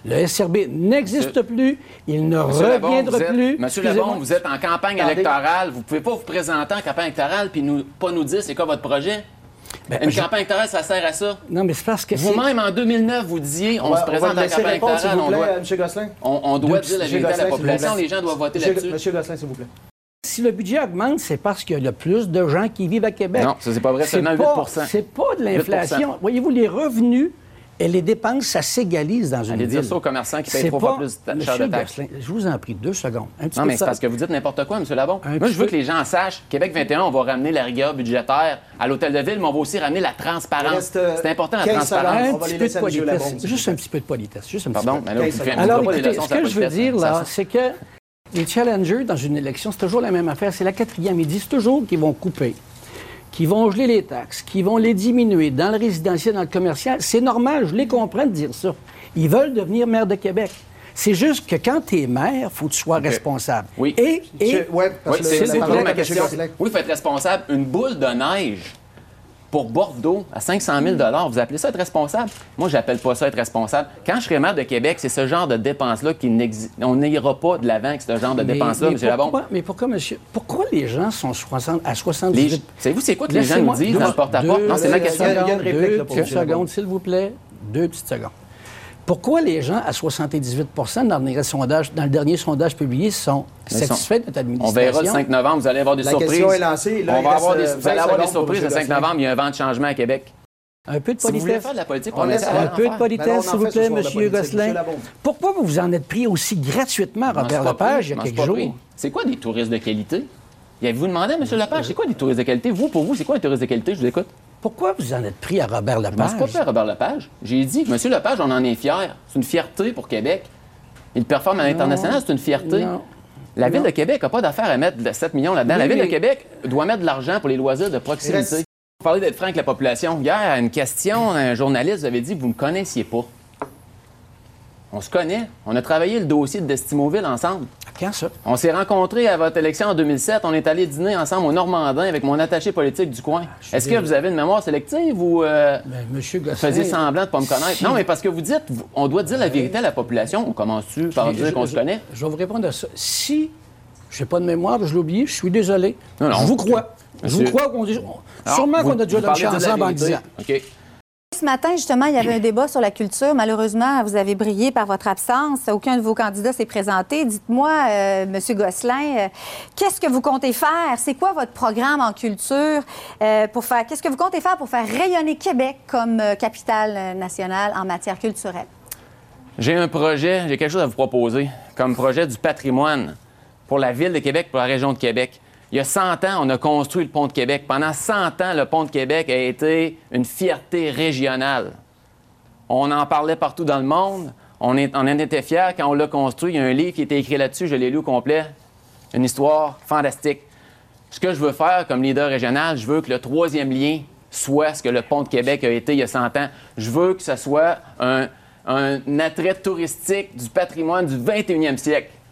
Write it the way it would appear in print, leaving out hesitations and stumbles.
Le SRB n'existe plus. Il ne reviendra plus. Monsieur Labon, vous êtes en campagne électorale. Vous ne pouvez pas vous présenter en campagne électorale puis pas nous dire c'est quoi votre projet. Une campagne électorale, ça sert à ça. Non, mais c'est parce que vous-même, en 2009, vous disiez on se présente en campagne électorale. On doit dire la vérité à la population. Les gens doivent voter là-dessus. Monsieur Gosselin, s'il vous plaît. Si le budget augmente, c'est parce qu'il y a plus de gens qui vivent à Québec. Non, ça, c'est pas vrai. Seulement 8 C'est pas de l'inflation. Voyez-vous, les revenus et les dépenses, ça s'égalise dans une ville. Allez dire ça aux commerçants qui payent 3 fois plus cher de taxes. Gosselin, je vous en prie, 2 secondes. Non, mais c'est parce que vous dites n'importe quoi, M. Labon. Moi, je veux que les gens sachent. Québec 21, on va ramener la rigueur budgétaire à l'Hôtel de Ville, mais on va aussi ramener la transparence. C'est important, la transparence. Un petit peu de politesse. Juste un petit peu de politesse. Pardon, mais là, vous faites alors, écoutez, ce que je veux dire, là, c'est que les challengers, dans une élection, c'est toujours la même affaire. C'est la quatrième. Ils disent toujours qu'ils vont couper, qu'ils vont geler les taxes, qu'ils vont les diminuer dans le résidentiel, dans le commercial. C'est normal, je les comprends de dire ça. Ils veulent devenir maire de Québec. C'est juste que quand tu es maire, il faut que tu sois responsable. Oui. C'est ma question. Oui, il faut être responsable. Une boule de neige pour Bordeaux à 500 000 $, vous appelez ça être responsable? Moi, j'appelle pas ça être responsable. Quand je serai maire de Québec, c'est ce genre de dépenses-là qui n'existe. On n'ira pas de l'avant avec ce genre de dépenses-là, M. Labon. Mais pourquoi, monsieur? Pourquoi les gens sont à 78? Savez-vous, c'est quoi que les gens nous disent dans le porte-à-porte? Non, c'est ma question. Il y a une réplique là pour M. Labon. 2 secondes, s'il vous plaît. 2 petites secondes. Pourquoi les gens à 78 dans le dernier sondage publié sont satisfaits de notre administration? On verra le 5 novembre, vous allez avoir des surprises. La question est lancée. Là, vous allez avoir des surprises le 5 novembre, il y a un vent de changement à Québec. Un peu de politesse. Si vous voulez faire de la politique, un peu de politesse, s'il vous plaît, M. Gosselin. Pourquoi vous vous en êtes pris aussi gratuitement à Robert Lepage il y a quelques jours? C'est quoi des touristes de qualité? Avez-vous demandé à M. Lepage, c'est quoi des touristes de qualité? Pour vous, c'est quoi un touriste de qualité? Je vous écoute. Pourquoi vous en êtes pris à Robert Lepage? C'est pas fait à Robert Lepage. J'ai dit, M. Lepage, on en est fiers. C'est une fierté pour Québec. Il performe à l'international, c'est une fierté. Non. La Ville de Québec n'a pas d'affaire à mettre 7 millions là-dedans. Oui, la Ville de Québec doit mettre de l'argent pour les loisirs de proximité. Vous parlez d'être franc avec la population. Hier, à une question, un journaliste vous avait dit que vous ne me connaissiez pas. On se connaît. On a travaillé le dossier de Destimoville ensemble. Quand ça? On s'est rencontrés à votre élection en 2007. On est allé dîner ensemble au Normandin avec mon attaché politique du coin. Est-ce que vous avez une mémoire sélective ou Monsieur Gosselin, faisiez semblant de ne pas me connaître? Non, mais parce que vous dites, on doit dire la vérité à la population. On commence-tu par dire qu'on se connaît? Je vais vous répondre à ça. Si je n'ai pas de mémoire, je l'ai oublié, je suis désolé. Non, je vous crois. Je vous crois qu'on dit... Sûrement qu'on a déjà lunché ensemble en 10 ans. OK. Ce matin, justement, il y avait un débat sur la culture. Malheureusement, vous avez brillé par votre absence. Aucun de vos candidats s'est présenté. Dites-moi, M. Gosselin, qu'est-ce que vous comptez faire? C'est quoi votre programme en culture qu'est-ce que vous comptez faire pour faire rayonner Québec comme capitale nationale en matière culturelle? J'ai un projet, j'ai quelque chose à vous proposer, comme projet du patrimoine pour la Ville de Québec, pour la région de Québec. Il y a 100 ans, on a construit le pont de Québec. Pendant 100 ans, le pont de Québec a été une fierté régionale. On en parlait partout dans le monde. On en était fiers. Quand on l'a construit, il y a un livre qui était écrit là-dessus. Je l'ai lu au complet. Une histoire fantastique. Ce que je veux faire comme leader régional, je veux que le 3e lien soit ce que le pont de Québec a été il y a 100 ans. Je veux que ce soit un attrait touristique du patrimoine du 21e siècle.